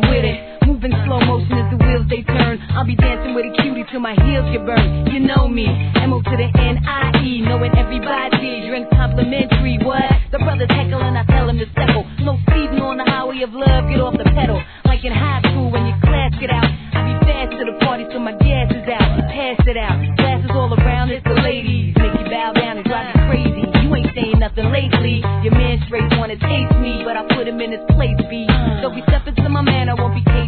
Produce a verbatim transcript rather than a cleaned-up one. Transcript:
with it. Moving slow motion as the wheels they turn. I'll be dancing with a cutie till my heels get burned. You know me, M O to the N I E, knowing everybody. Drinks complimentary, what? The brothers heckle and I tell them to settle. No speeding on the highway of love, get off the pedal. Like in high school when your class get out. I be fast to the party till my gas is out. Pass it out, glasses all around, it's the ladies. Make you bow down and drive you crazy. You ain't saying nothing lately. Your man straight wanna taste me, but I put him in his place, B. So we step into my man, I won't be caged.